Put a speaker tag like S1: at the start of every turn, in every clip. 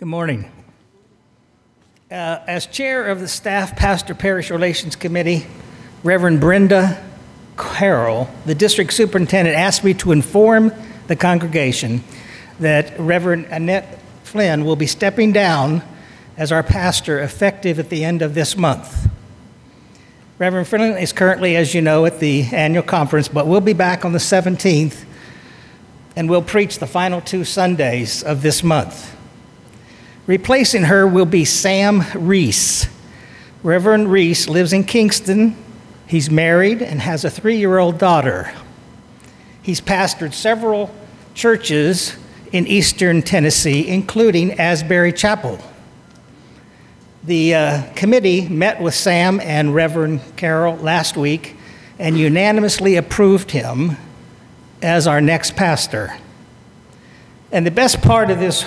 S1: Good morning. As chair of the Staff Pastor Parish Relations Committee, Reverend Brenda Carroll, the district superintendent, asked me to inform the congregation that Reverend Annette Flynn will be stepping down as our pastor effective at the end of this month. Reverend Flynn is currently, as you know, at the annual conference, but we'll be back on the 17th and we'll preach the final 2 Sundays of this month. Replacing her will be Sam Reese. Reverend Reese lives in Kingston. He's married and has a 3-year-old daughter. He's pastored several churches in eastern Tennessee, including Asbury Chapel. The committee met with Sam and Reverend Carroll last week and unanimously approved him as our next pastor. And the best part of this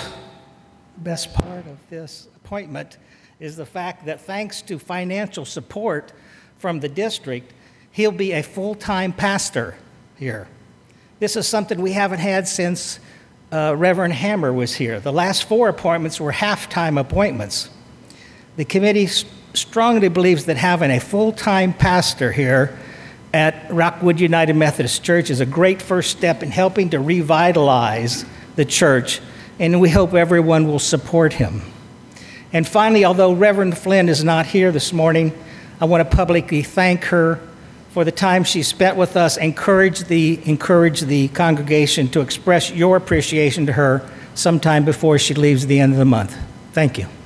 S1: appointment is the fact that thanks to financial support from the district, he'll be a full-time pastor here. This is something we haven't had since Reverend Hammer was here. The last 4 appointments were half-time appointments. The committee strongly believes that having a full-time pastor here at Rockwood United Methodist Church is a great first step in helping to revitalize the church, and we hope everyone will support him. And finally, although Reverend Flynn is not here this morning, I want to publicly thank her for the time she spent with us. Encourage the congregation to express your appreciation to her sometime before she leaves at the end of the month. Thank you.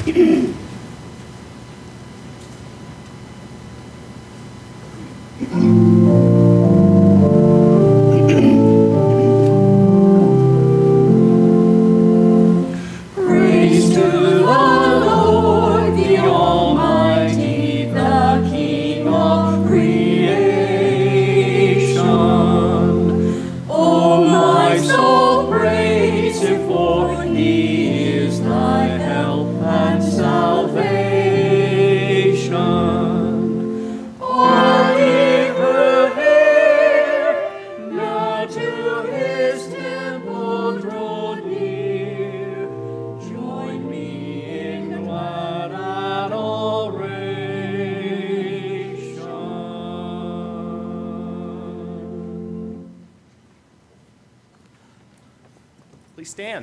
S2: Please stand.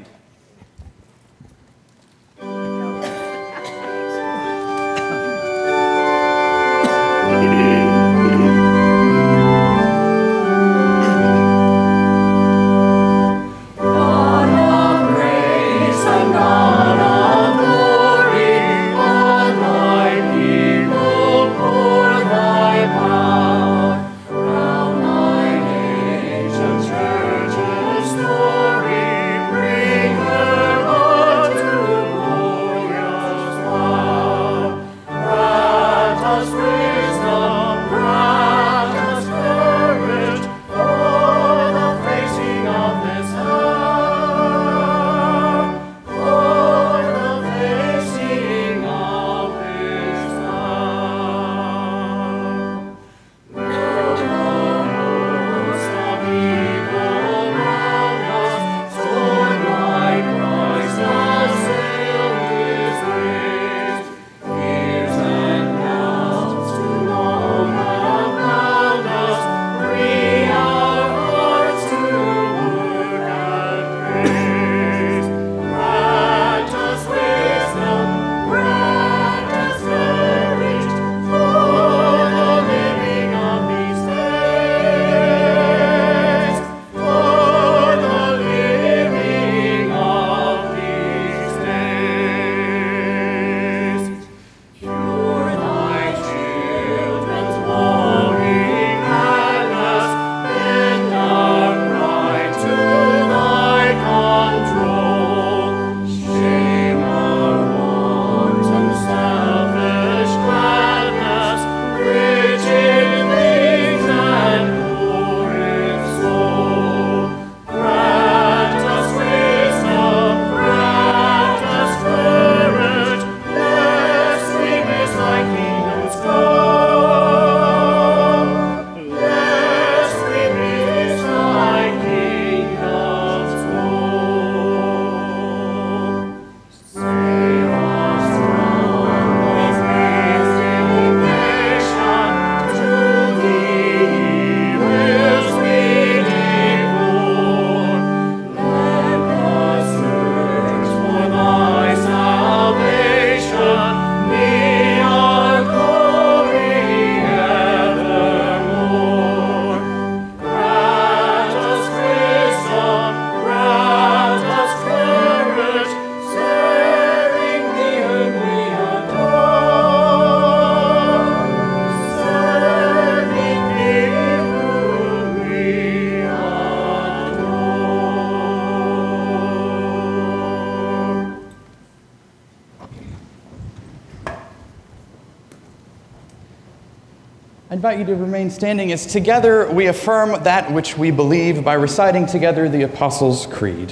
S3: I invite you to remain standing as together we affirm that which we believe by reciting together the Apostles' Creed.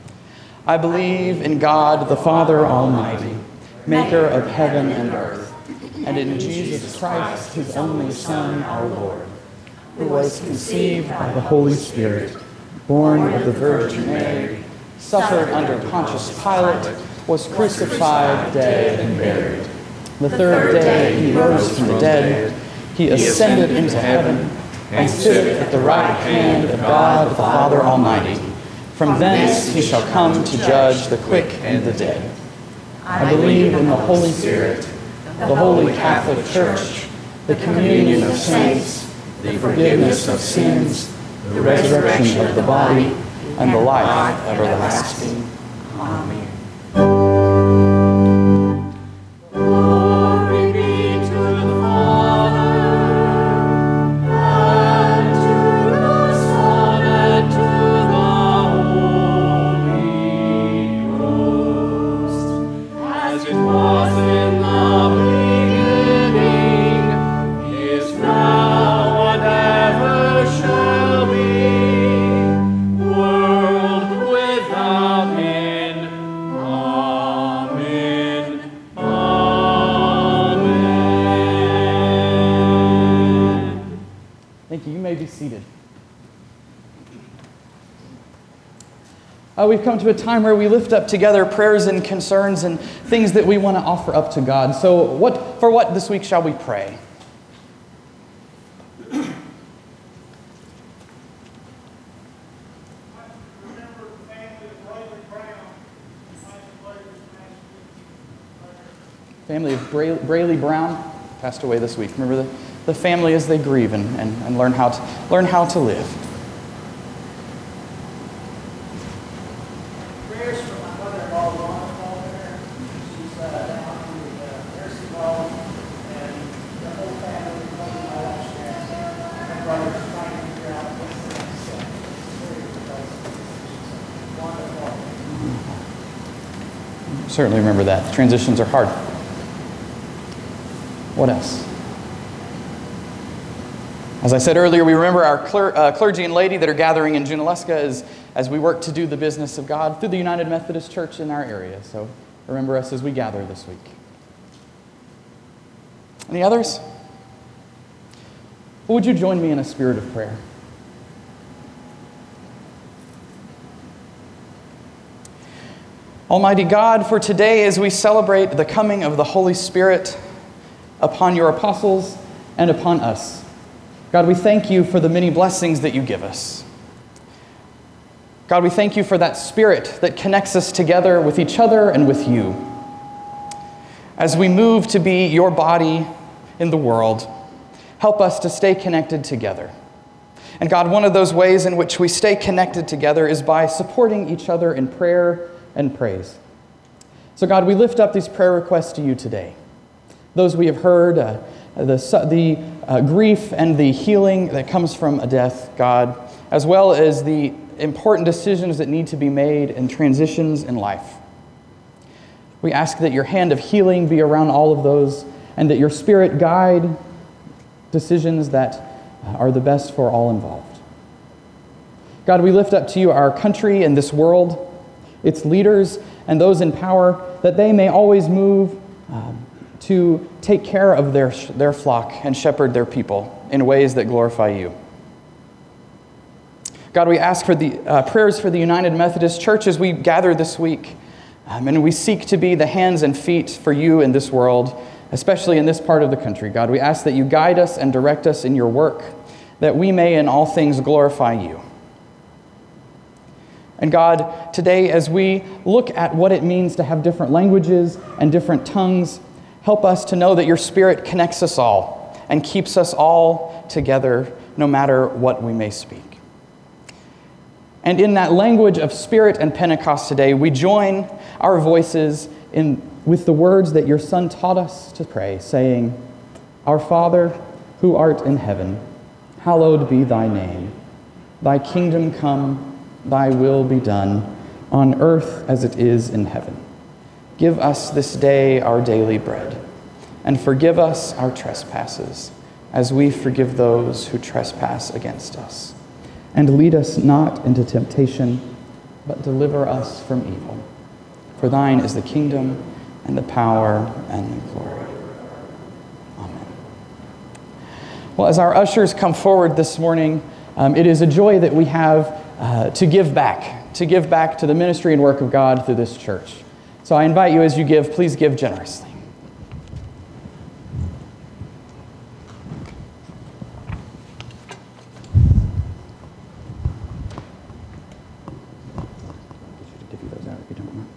S3: I believe in God, the Father Almighty, maker of heaven and earth, and in Jesus Christ, his only Son, our Lord, who was conceived by the Holy Spirit, born of the Virgin Mary, suffered under Pontius Pilate, was crucified, dead, and buried. The third day he rose from the dead. He ascended into heaven and sitteth at the right hand of God the Father Almighty. From thence he shall come to judge the quick and the dead. I believe in the Holy Spirit, the Holy Catholic Church, the communion of saints, the forgiveness of sins, the resurrection of the body, and the life everlasting. Amen. We've come to a time where we lift up together prayers and concerns and things that we want to offer up to God. So for what this week shall we pray? Family of Braley Brown passed away this week. Remember the family as they grieve and learn how to live.
S1: Prayers for my mother-in-law, Lana Faulkner. She's down in the nursing home, and the whole family, including my wife's parents, my brother's trying to figure out what's the next step. She's wonderful.
S3: Certainly remember that. Transitions are hard. What else? As I said earlier, we remember our clergy and laity that are gathering in Junaluska as we work to do the business of God through the United Methodist Church in our area. So remember us as we gather this week. Any others? Would you join me in a spirit of prayer? Almighty God, for today as we celebrate the coming of the Holy Spirit upon your apostles and upon us, God, we thank you for the many blessings that you give us. God, we thank you for that Spirit that connects us together with each other and with you. As we move to be your body in the world, help us to stay connected together. And God, one of those ways in which we stay connected together is by supporting each other in prayer and praise. So God, we lift up these prayer requests to you today. Those we have heard, the grief and the healing that comes from a death, God, as well as the important decisions that need to be made and transitions in life. We ask that your hand of healing be around all of those and that your Spirit guide decisions that are the best for all involved. God, we lift up to you our country and this world, its leaders and those in power, that they may always move to take care of their flock and shepherd their people in ways that glorify you. God, we ask for the prayers for the United Methodist Church as we gather this week, and we seek to be the hands and feet for you in this world, especially in this part of the country. God, we ask that you guide us and direct us in your work, that we may in all things glorify you. And God, today as we look at what it means to have different languages and different tongues, help us to know that your Spirit connects us all and keeps us all together no matter what we may speak. And in that language of Spirit and Pentecost today, we join our voices with the words that your Son taught us to pray, saying, Our Father, who art in heaven, hallowed be thy name. Thy kingdom come, thy will be done, on earth as it is in heaven. Give us this day our daily bread, and forgive us our trespasses, as we forgive those who trespass against us. And lead us not into temptation, but deliver us from evil. For thine is the kingdom, and the power, and the glory. Amen. Well, as our ushers come forward this morning, it is a joy that we have to give back to the ministry and work of God through this church. So I invite you, as you give, please give generously. Divvy those out if you don't mind.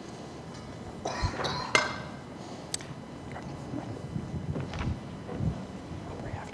S3: Pray after.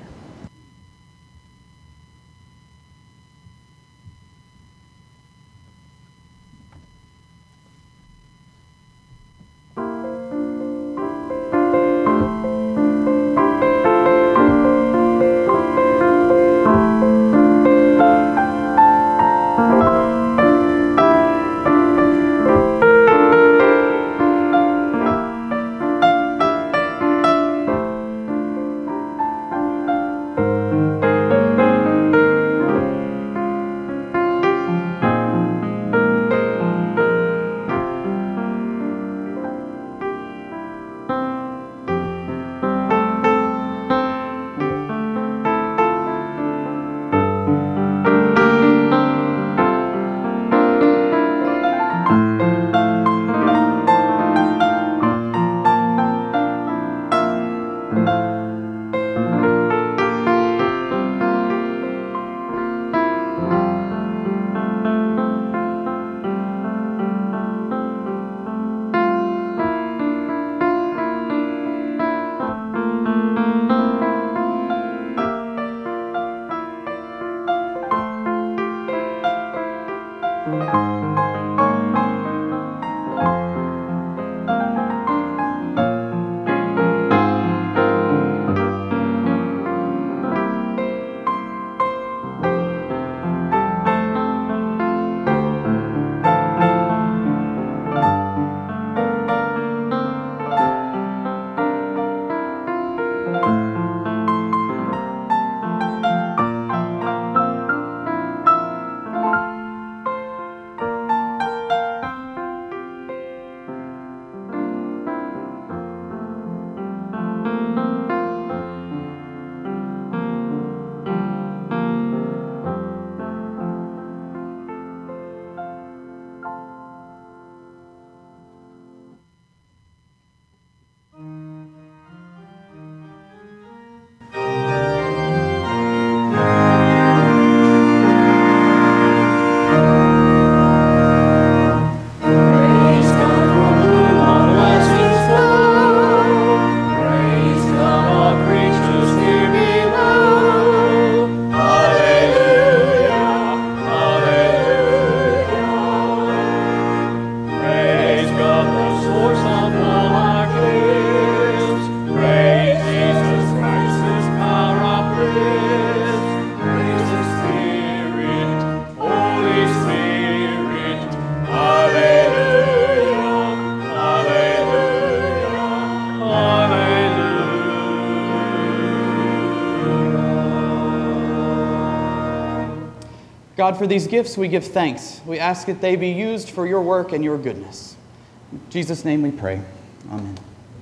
S3: God, for these gifts we give thanks. We ask that they be used for your work and your goodness. In Jesus' name we pray. Amen.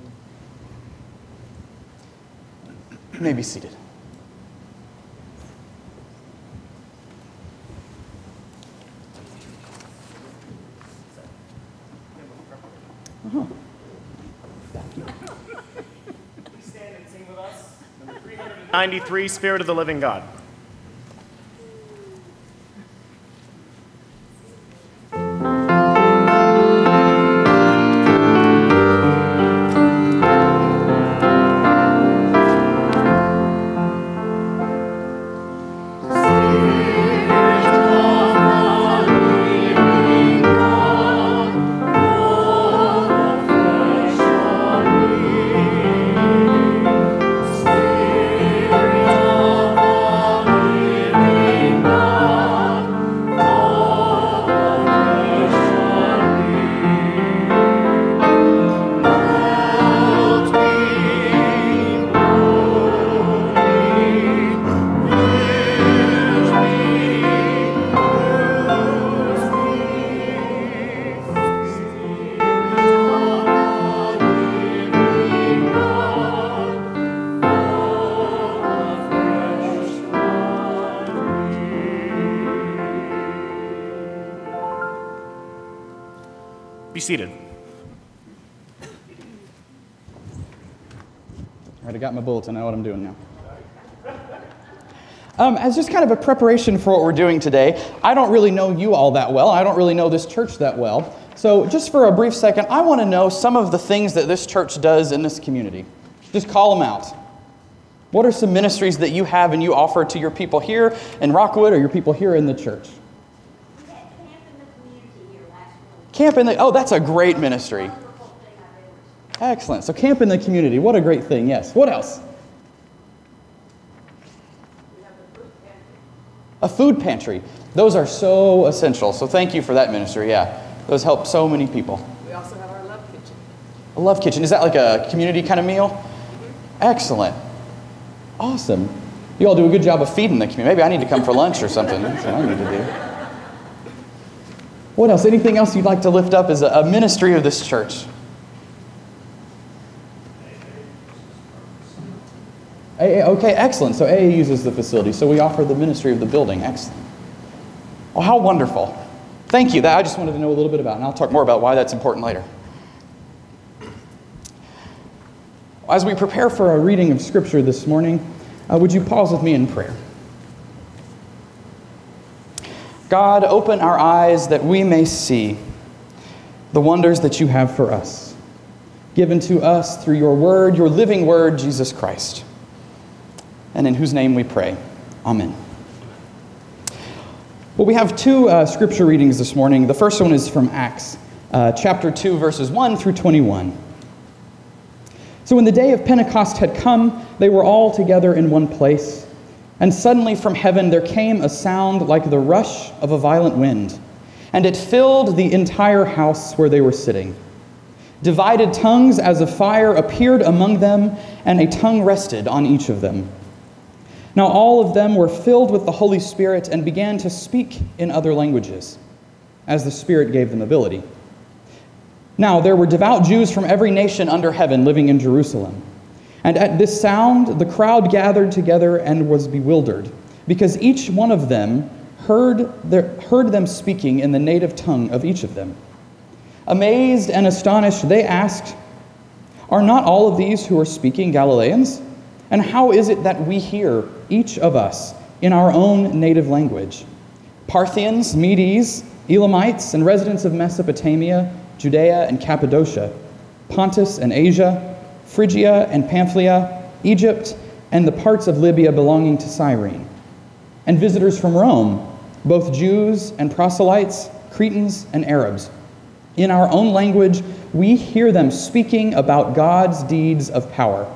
S3: You may be seated.
S2: Please stand and sing with us. Number 393, Spirit of the Living God. Be seated.
S3: All right, I got my bulletin. I know what I'm doing now. As just kind of a preparation for what we're doing today, I don't really know you all that well. I don't really know this church that well. So just for a brief second, I want to know some of the things that this church does in this community. Just call them out. What are some ministries that you have and you offer to your people here in Rockwood or your people here in the church?
S4: We had Camp in the Community here last month.
S3: Camp in the, oh, that's a great ministry.
S4: Wonderful thing I've ever seen.
S3: Excellent. So Camp in the Community, what a great thing, yes. What else?
S4: We have the fruit pantry.
S3: A food pantry. Those are so essential. So thank you for that ministry, yeah. Those help so many people.
S5: We also have our Love Kitchen.
S3: A Love Kitchen, is that like a community kind of meal? Excellent. Awesome. You all do a good job of feeding the community. Maybe I need to come for lunch or something. That's what I need to do. What else? Anything else you'd like to lift up as a ministry of this church? AA, okay, excellent. So AA uses the facility. So we offer the ministry of the building. Excellent. Oh, how wonderful. Thank you. That I just wanted to know a little bit about, and I'll talk more about why that's important later. As we prepare for our reading of Scripture this morning, would you pause with me in prayer? God, open our eyes that we may see the wonders that you have for us, given to us through your word, your living word, Jesus Christ, and in whose name we pray. Amen. Well, we have two Scripture readings this morning. The first one is from Acts, chapter 2, verses 1 through 21. So when the day of Pentecost had come, they were all together in one place. And suddenly from heaven there came a sound like the rush of a violent wind, and it filled the entire house where they were sitting. Divided tongues as of fire appeared among them, and a tongue rested on each of them. Now all of them were filled with the Holy Spirit and began to speak in other languages, as the Spirit gave them ability. Now there were devout Jews from every nation under heaven living in Jerusalem. And at this sound, the crowd gathered together and was bewildered, because each one of them heard them speaking in the native tongue of each of them. Amazed and astonished, they asked, "Are not all of these who are speaking Galileans? And how is it that we hear, each of us, in our own native language? Parthians, Medes, Elamites, and residents of Mesopotamia, Judea and Cappadocia, Pontus and Asia, Phrygia and Pamphylia, Egypt, and the parts of Libya belonging to Cyrene, and visitors from Rome, both Jews and proselytes, Cretans and Arabs. In our own language, we hear them speaking about God's deeds of power."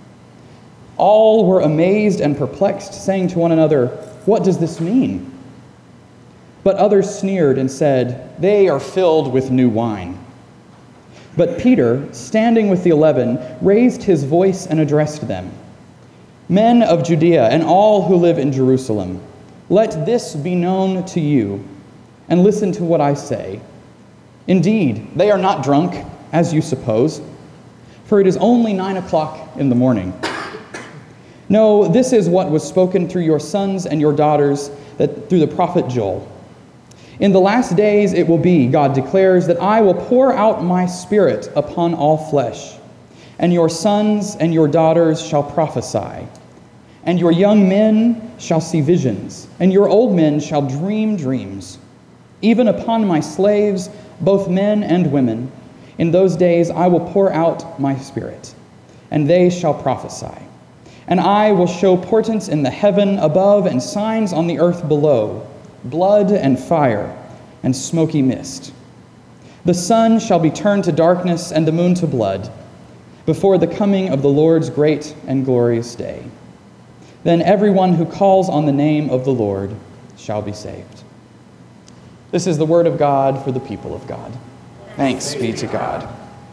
S3: All were amazed and perplexed, saying to one another, "What does this mean?" But others sneered and said, "They are filled with new wine." But Peter, standing with the 11, raised his voice and addressed them. "Men of Judea and all who live in Jerusalem, Let this be known to you, and listen to what I say. Indeed, they are not drunk, as you suppose, for it is only 9 o'clock in the morning. No, this is what was spoken through your sons and your daughters, through the prophet Joel. In the last days it will be, God declares, that I will pour out my Spirit upon all flesh, and your sons and your daughters shall prophesy, and your young men shall see visions, and your old men shall dream dreams. Even upon my slaves, both men and women, in those days I will pour out my Spirit, and they shall prophesy. And I will show portents in the heaven above and signs on the earth below, blood and fire and smoky mist. The sun shall be turned to darkness and the moon to blood before the coming of the Lord's great and glorious day. Then everyone who calls on the name of the Lord shall be saved. This is the word of God for the people of God. Thanks be to God.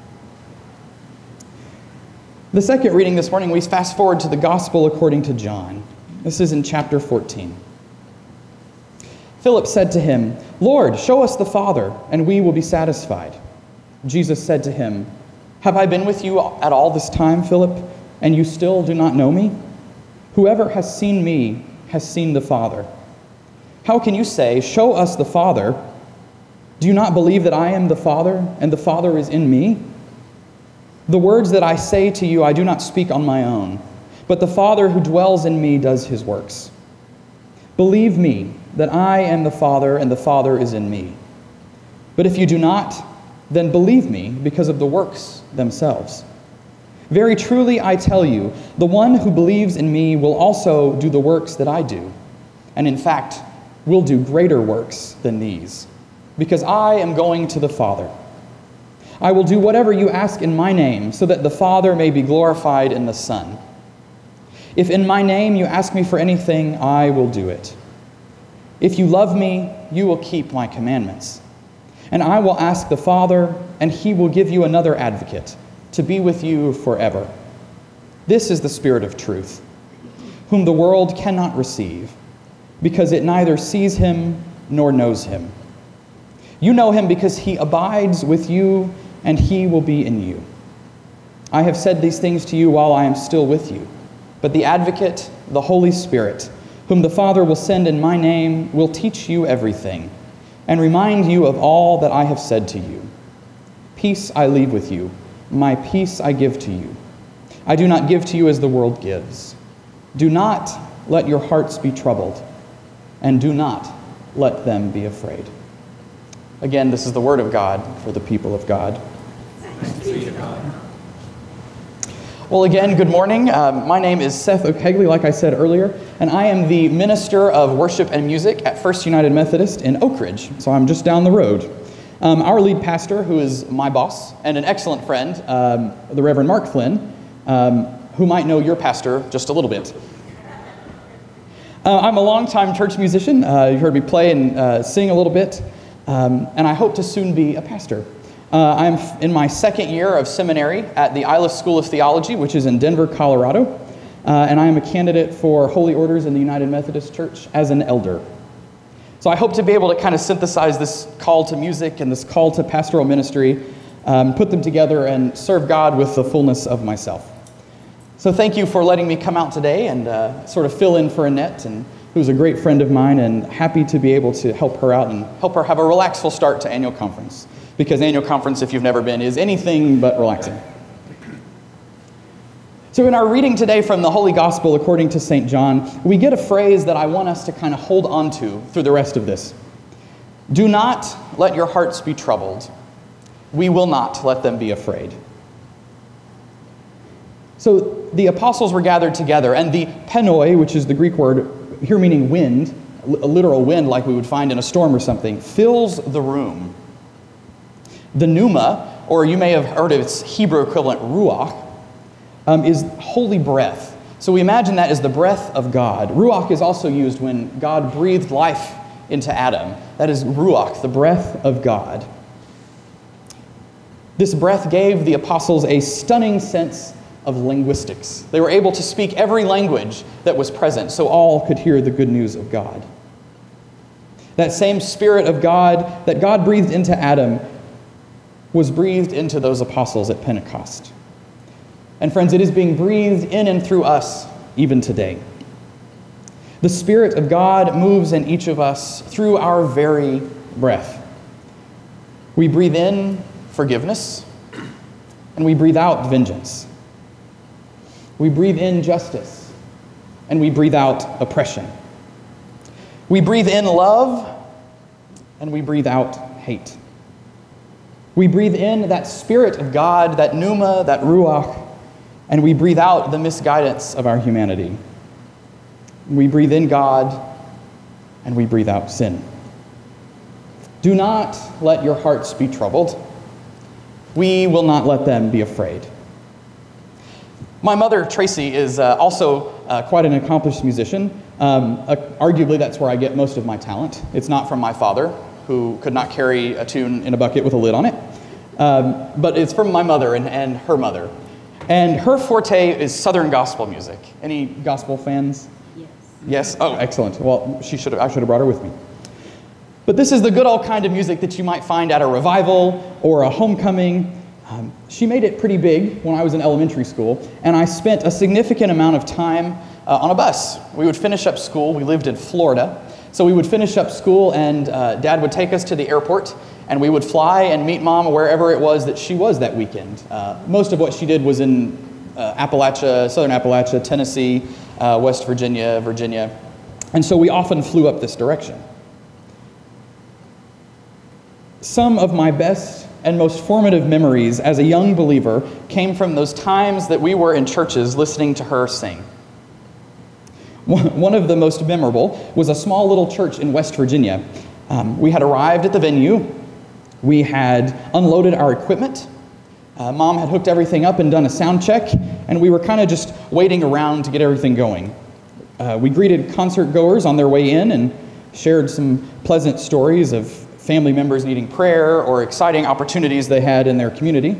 S3: The second reading this morning, we fast forward to the Gospel according to John. This is in chapter 14. Philip said to him, Lord, show us the Father, and we will be satisfied. Jesus said to him, Have I been with you at all this time, Philip, and you still do not know me? Whoever has seen me has seen the Father. How can you say, Show us the Father? Do you not believe that I am the Father, and the Father is in me? The words that I say to you I do not speak on my own, but the Father who dwells in me does his works. Believe me that I am the Father and the Father is in me. But if you do not, then believe me because of the works themselves. Very truly I tell you, the one who believes in me will also do the works that I do, and in fact will do greater works than these, because I am going to the Father. I will do whatever you ask in my name, so that the Father may be glorified in the Son. If in my name you ask me for anything, I will do it. If you love me, you will keep my commandments. And I will ask the Father, and he will give you another advocate, to be with you forever. This is the Spirit of truth, whom the world cannot receive, because it neither sees him nor knows him. You know him because he abides with you, and he will be in you. I have said these things to you while I am still with you. But the Advocate, the Holy Spirit, whom the Father will send in my name, will teach you everything, and remind you of all that I have said to you. Peace I leave with you, my peace I give to you. I do not give to you as the world gives. Do not let your hearts be troubled, and do not let them be afraid. Again, this is the word of God for the people of God. Well, again, good morning. My name is Seth O'Kegley, like I said earlier, and I am the Minister of Worship and Music at First United Methodist in Oak Ridge, so I'm just down the road. Our lead pastor, who is my boss and an excellent friend, the Reverend Mark Flynn, who might know your pastor just a little bit. I'm a longtime church musician. You heard me play and sing a little bit. And I hope to soon be a pastor. I'm in my second year of seminary at the Isla School of Theology, which is in Denver, Colorado. And I am a candidate for Holy Orders in the United Methodist Church as an elder. So I hope to be able to kind of synthesize this call to music and this call to pastoral ministry, put them together and serve God with the fullness of myself. So thank you for letting me come out today and sort of fill in for Annette, and who's a great friend of mine, and happy to be able to help her out and help her have a relaxful start to annual conference. Because annual conference, if you've never been, is anything but relaxing. So in our reading today from the Holy Gospel according to St. John, we get a phrase that I want us to kind of hold on to through the rest of this. Do not let your hearts be troubled. We will not let them be afraid. So the apostles were gathered together, and the penoi, which is the Greek word here meaning wind, a literal wind like we would find in a storm or something, fills the room. The pneuma, or you may have heard of its Hebrew equivalent, ruach, is holy breath. So we imagine that as the breath of God. Ruach is also used when God breathed life into Adam. That is ruach, the breath of God. This breath gave the apostles a stunning sense of linguistics. They were able to speak every language that was present, so all could hear the good news of God. That same Spirit of God that God breathed into Adam was breathed into those apostles at Pentecost. And friends, it is being breathed in and through us even today. The Spirit of God moves in each of us through our very breath. We breathe in forgiveness, and we breathe out vengeance. We breathe in justice, and we breathe out oppression. We breathe in love, and we breathe out hate. We breathe in that Spirit of God, that pneuma, that ruach, and we breathe out the misguidance of our humanity. We breathe in God, and we breathe out sin. Do not let your hearts be troubled. We will not let them be afraid. My mother, Tracy, is also quite an accomplished musician. Arguably, that's where I get most of my talent. It's not from my father, who could not carry a tune in a bucket with a lid on it. But it's from my mother and her mother. And her forte is Southern gospel music. Any gospel fans?
S4: Yes.
S3: Yes? Oh, excellent. Well, I should have brought her with me. But this is the good old kind of music that you might find at a revival or a homecoming. She made it pretty big when I was in elementary school, and I spent a significant amount of time on a bus. We would finish up school. We lived in Florida. So we would finish up school, and Dad would take us to the airport, and we would fly and meet Mom wherever it was that she was that weekend. Most of what she did was in Appalachia, Southern Appalachia, Tennessee, West Virginia, Virginia. And so we often flew up this direction. Some of my best and most formative memories as a young believer came from those times that we were in churches listening to her sing. One of the most memorable was a small little church in West Virginia. We had arrived at the venue. We had unloaded our equipment. Mom had hooked everything up and done a sound check, and we were kind of just waiting around to get everything going. We greeted concert goers on their way in and shared some pleasant stories of family members needing prayer or exciting opportunities they had in their community.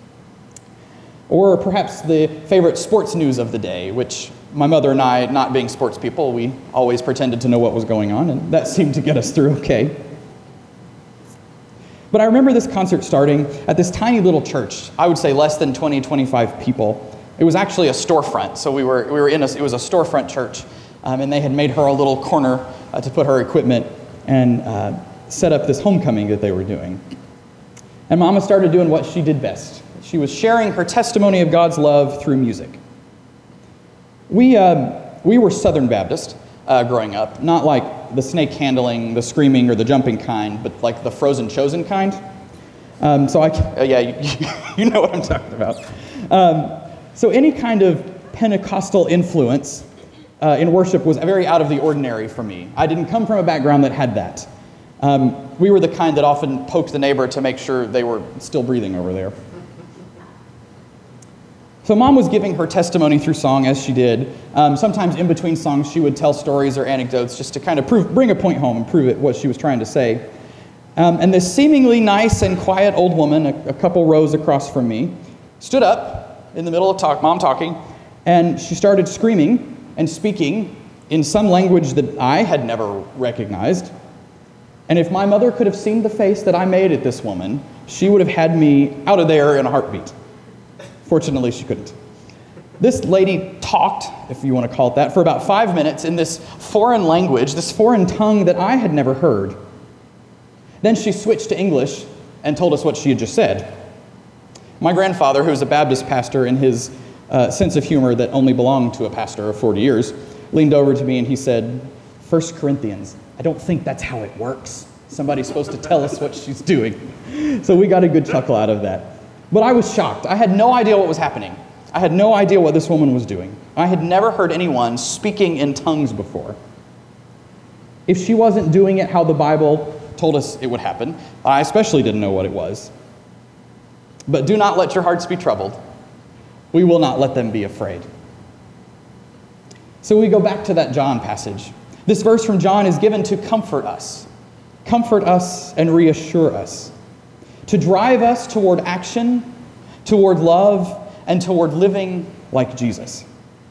S3: Or perhaps the favorite sports news of the day, which my mother and I, not being sports people, we always pretended to know what was going on, and that seemed to get us through okay. But I remember this concert starting at this tiny little church. I would say less than 20, 25 people. It was actually a storefront, so it was a storefront church, and they had made her a little corner to put her equipment and set up this homecoming that they were doing. And Mama started doing what she did best. She was sharing her testimony of God's love through music. We were Southern Baptist growing up, not like the snake handling, the screaming, or the jumping kind, but like the Frozen Chosen kind. You know what I'm talking about. So any kind of Pentecostal influence in worship was very out of the ordinary for me. I didn't come from a background that had that. We were the kind that often poked the neighbor to make sure they were still breathing over there. So Mom was giving her testimony through song as she did. Sometimes in between songs she would tell stories or anecdotes just to kind of bring a point home and prove what she was trying to say. And this seemingly nice and quiet old woman, a couple rows across from me, stood up in the middle of Mom talking, and she started screaming and speaking in some language that I had never recognized. And if my mother could have seen the face that I made at this woman, she would have had me out of there in a heartbeat. Fortunately, she couldn't. This lady talked, if you want to call it that, for about 5 minutes in this foreign language, this foreign tongue that I had never heard. Then she switched to English and told us what she had just said. My grandfather, who was a Baptist pastor, in his sense of humor that only belonged to a pastor of 40 years, leaned over to me and he said, 1 Corinthians, I don't think that's how it works. Somebody's supposed to tell us what she's doing. So we got a good chuckle out of that. But I was shocked. I had no idea what was happening. I had no idea what this woman was doing. I had never heard anyone speaking in tongues before. If she wasn't doing it how the Bible told us it would happen, I especially didn't know what it was. But do not let your hearts be troubled. We will not let them be afraid. So we go back to that John passage. This verse from John is given to comfort us and reassure us, to drive us toward action, toward love, and toward living like Jesus.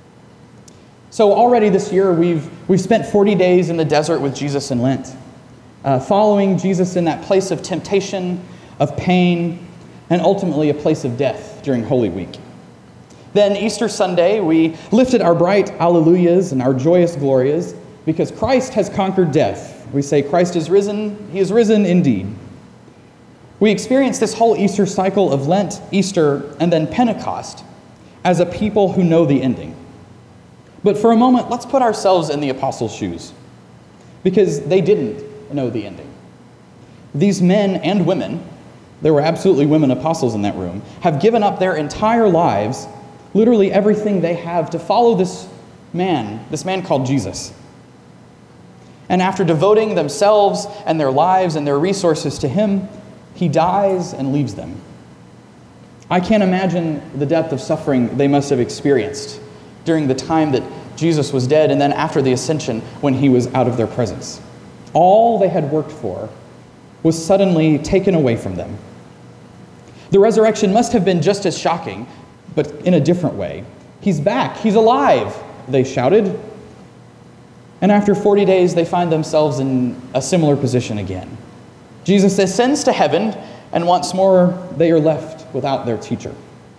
S3: So already this year, we've spent 40 days in the desert with Jesus in Lent. following Jesus in that place of temptation, of pain, and ultimately a place of death during Holy Week. Then Easter Sunday, we lifted our bright alleluias and our joyous glorias because Christ has conquered death. We say, Christ is risen, he is risen indeed. We experience this whole Easter cycle of Lent, Easter, and then Pentecost as a people who know the ending. But for a moment, let's put ourselves in the apostles' shoes, because they didn't know the ending. These men and women, there were absolutely women apostles in that room, have given up their entire lives, literally everything they have, to follow this man called Jesus. And after devoting themselves and their lives and their resources to him, he dies and leaves them. I can't imagine the depth of suffering they must have experienced during the time that Jesus was dead and then after the ascension when he was out of their presence. All they had worked for was suddenly taken away from them. The resurrection must have been just as shocking, but in a different way. He's back, he's alive, they shouted. And after 40 days, they find themselves in a similar position again. Jesus ascends to heaven, and once more, they are left without their teacher.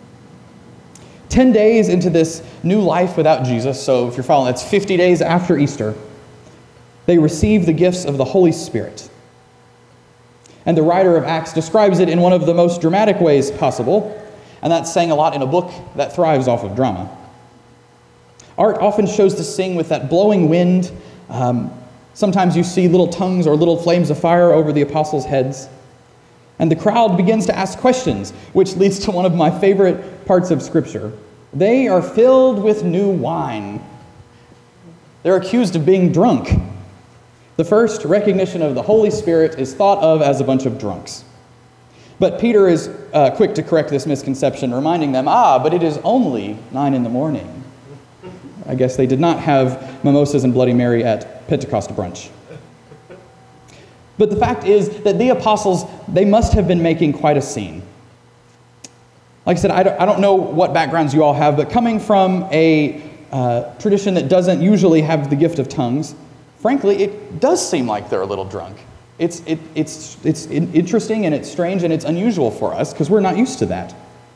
S3: 10 days into this new life without Jesus, so if you're following, that's 50 days after Easter, they receive the gifts of the Holy Spirit. And the writer of Acts describes it in one of the most dramatic ways possible, and that's saying a lot in a book that thrives off of drama. Art often shows the scene with that blowing wind. Sometimes you see little tongues or little flames of fire over the apostles' heads. And the crowd begins to ask questions, which leads to one of my favorite parts of Scripture. They are filled with new wine. They're accused of being drunk. The first recognition of the Holy Spirit is thought of as a bunch of drunks. But Peter is quick to correct this misconception, reminding them, but it is only 9 a.m. I guess they did not have mimosas and Bloody Mary at Pentecost brunch. But the fact is that the apostles, they must have been making quite a scene. Like I said, I don't know what backgrounds you all have, but coming from a tradition that doesn't usually have the gift of tongues, frankly, it does seem like they're a little drunk. It's interesting and it's strange and it's unusual for us because we're not used to that.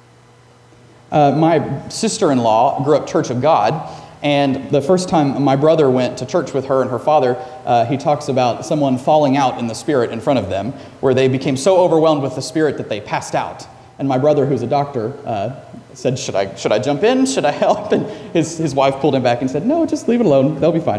S3: My sister-in-law grew up Church of God, and the first time my brother went to church with her and her father, he talks about someone falling out in the Spirit in front of them, where they became so overwhelmed with the Spirit that they passed out. And my brother, who's a doctor, said, should I jump in? Should I help? And his wife pulled him back and said, no, just leave it alone. They'll be fine.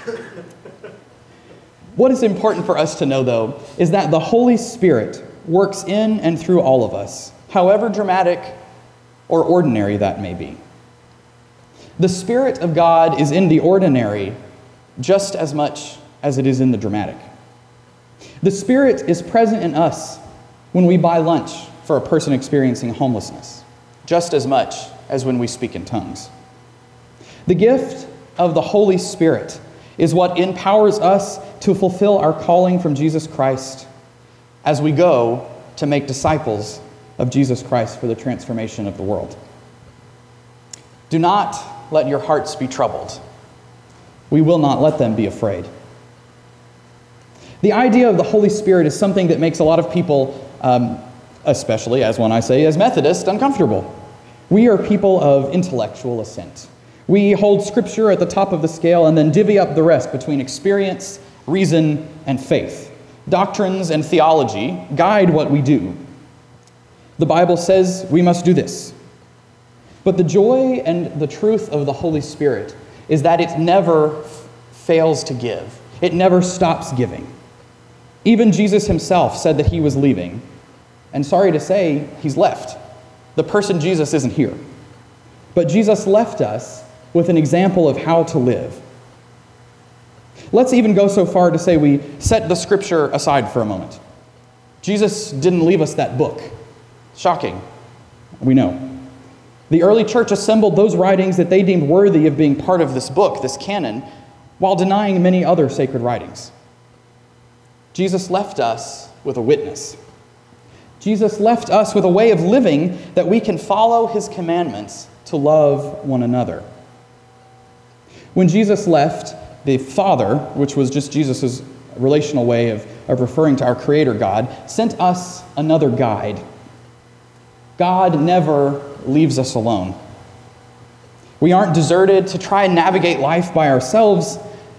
S3: What is important for us to know, though, is that the Holy Spirit works in and through all of us, however dramatic or ordinary that may be. The Spirit of God is in the ordinary just as much as it is in the dramatic. The Spirit is present in us when we buy lunch for a person experiencing homelessness, just as much as when we speak in tongues. The gift of the Holy Spirit is what empowers us to fulfill our calling from Jesus Christ as we go to make disciples of Jesus Christ for the transformation of the world. Do not let your hearts be troubled. We will not let them be afraid. The idea of the Holy Spirit is something that makes a lot of people, especially as one I say as Methodist, uncomfortable. We are people of intellectual assent. We hold Scripture at the top of the scale and then divvy up the rest between experience, reason, and faith. Doctrines and theology guide what we do. The Bible says we must do this. But the joy and the truth of the Holy Spirit is that it never fails to give. It never stops giving. Even Jesus himself said that he was leaving. And sorry to say, he's left. The person Jesus isn't here. But Jesus left us with an example of how to live. Let's even go so far to say we set the Scripture aside for a moment. Jesus didn't leave us that book. Shocking. We know. The early church assembled those writings that they deemed worthy of being part of this book, this canon, while denying many other sacred writings. Jesus left us with a witness. Jesus left us with a way of living that we can follow his commandments to love one another. When Jesus left, the Father, which was just Jesus' relational way of referring to our Creator God, sent us another guide. God never leaves us alone. We aren't deserted to try and navigate life by ourselves.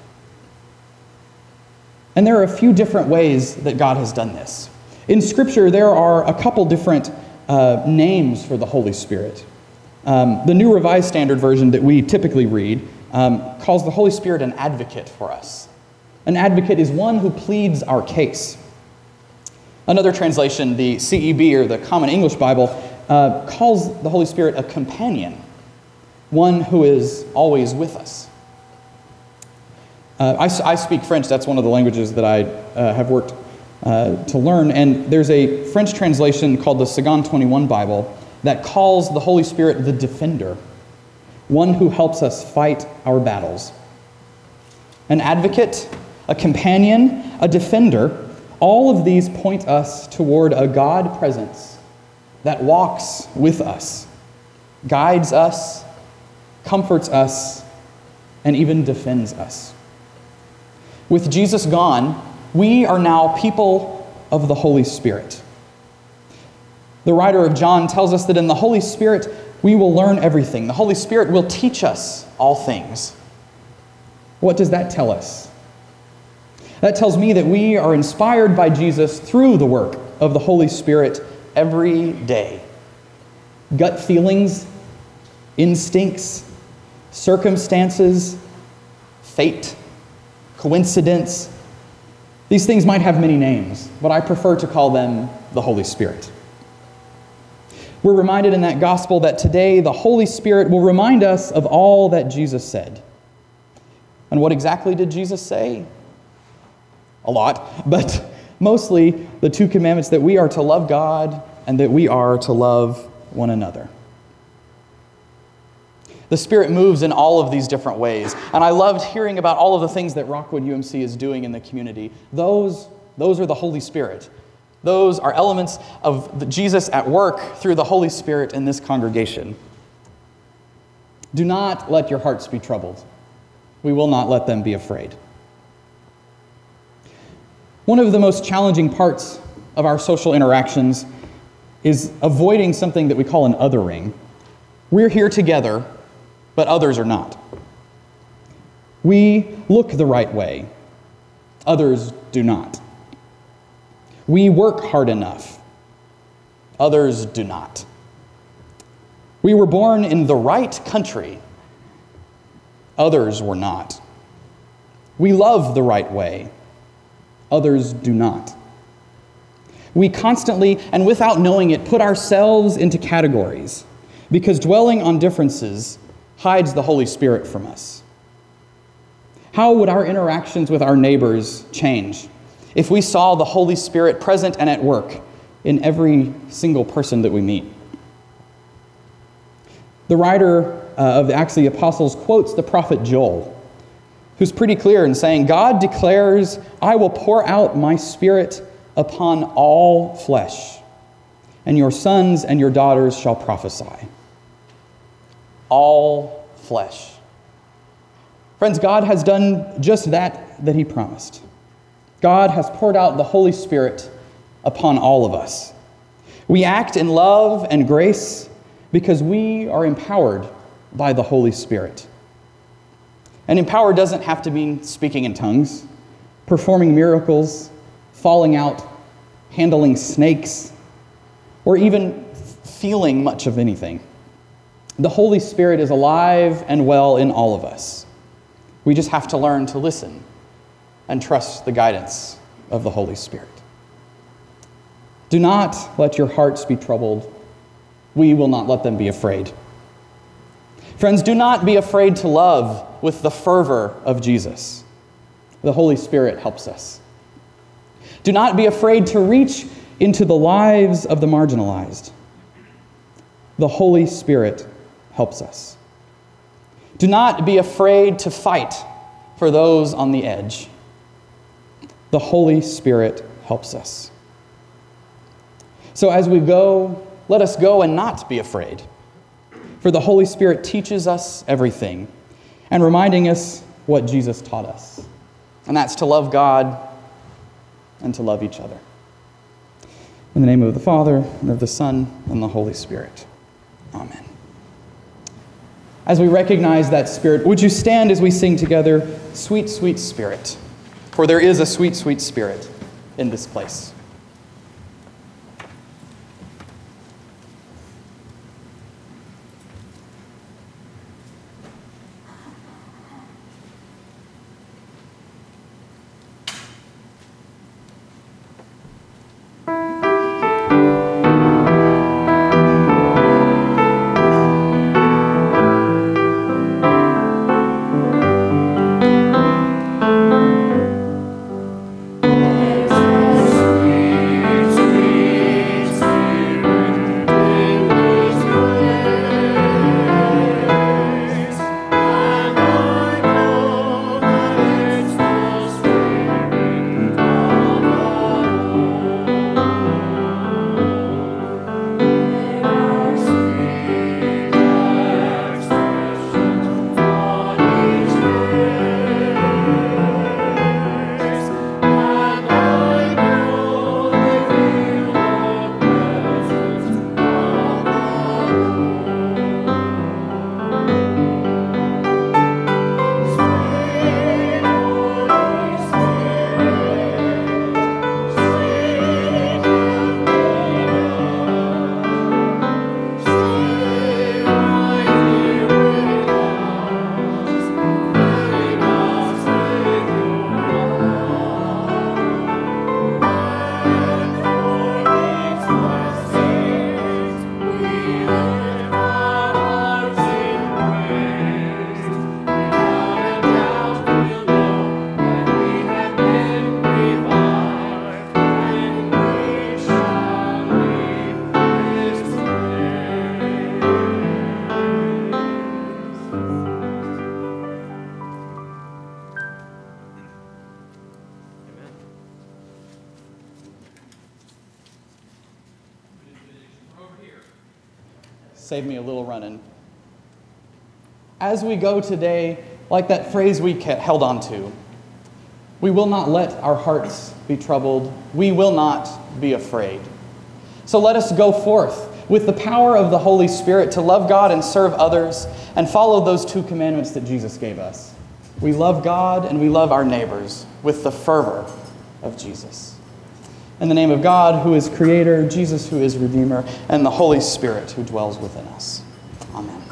S3: And there are a few different ways that God has done this. In Scripture, there are a couple different names for the Holy Spirit. The New Revised Standard Version that we typically read calls the Holy Spirit an advocate for us. An advocate is one who pleads our case. Another translation, the CEB, or the Common English Bible, calls the Holy Spirit a companion, one who is always with us. I speak French. That's one of the languages that I have worked to learn. And there's a French translation called the Second 21 Bible that calls the Holy Spirit the defender, one who helps us fight our battles. An advocate, a companion, a defender, all of these point us toward a God presence that walks with us, guides us, comforts us, and even defends us. With Jesus gone, we are now people of the Holy Spirit. The writer of John tells us that in the Holy Spirit, we will learn everything. The Holy Spirit will teach us all things. What does that tell us? That tells me that we are inspired by Jesus through the work of the Holy Spirit every day. Gut feelings, instincts, circumstances, fate, coincidence. These things might have many names, but I prefer to call them the Holy Spirit. We're reminded in that gospel that today the Holy Spirit will remind us of all that Jesus said. And what exactly did Jesus say? A lot, but mostly the two commandments that we are to love God and that we are to love one another. The Spirit moves in all of these different ways, and I loved hearing about all of the things that Rockwood UMC is doing in the community. Those are the Holy Spirit. Those are elements of Jesus at work through the Holy Spirit in this congregation. Do not let your hearts be troubled. We will not let them be afraid. One of the most challenging parts of our social interactions is avoiding something that we call an othering. We're here together, but others are not. We look the right way. Others do not. We work hard enough. Others do not. We were born in the right country. Others were not. We love the right way. Others do not. We constantly, and without knowing it, put ourselves into categories because dwelling on differences hides the Holy Spirit from us. How would our interactions with our neighbors change if we saw the Holy Spirit present and at work in every single person that we meet? The writer of the Acts of the Apostles quotes the prophet Joel, who's pretty clear in saying, God declares, I will pour out my Spirit upon all flesh, and your sons and your daughters shall prophesy. All flesh. Friends, God has done just that he promised. God has poured out the Holy Spirit upon all of us. We act in love and grace because we are empowered by the Holy Spirit. And empowered doesn't have to mean speaking in tongues, performing miracles, falling out, handling snakes, or even feeling much of anything. The Holy Spirit is alive and well in all of us. We just have to learn to listen and trust the guidance of the Holy Spirit. Do not let your hearts be troubled. We will not let them be afraid. Friends, do not be afraid to love with the fervor of Jesus. The Holy Spirit helps us. Do not be afraid to reach into the lives of the marginalized. The Holy Spirit helps us. Do not be afraid to fight for those on the edge. The Holy Spirit helps us. So as we go, let us go and not be afraid. For the Holy Spirit teaches us everything and reminding us what Jesus taught us. And that's to love God and to love each other. In the name of the Father, and of the Son, and the Holy Spirit. Amen. As we recognize that Spirit, would you stand as we sing together, Sweet, Sweet Spirit? For there is a sweet, sweet Spirit in this place. Save me a little running. As we go today, like that phrase we held on to, we will not let our hearts be troubled. We will not be afraid. So let us go forth with the power of the Holy Spirit to love God and serve others and follow those 2 commandments that Jesus gave us. We love God and we love our neighbors with the fervor of Jesus. In the name of God, who is Creator, Jesus, who is Redeemer, and the Holy Spirit, who dwells within us. Amen.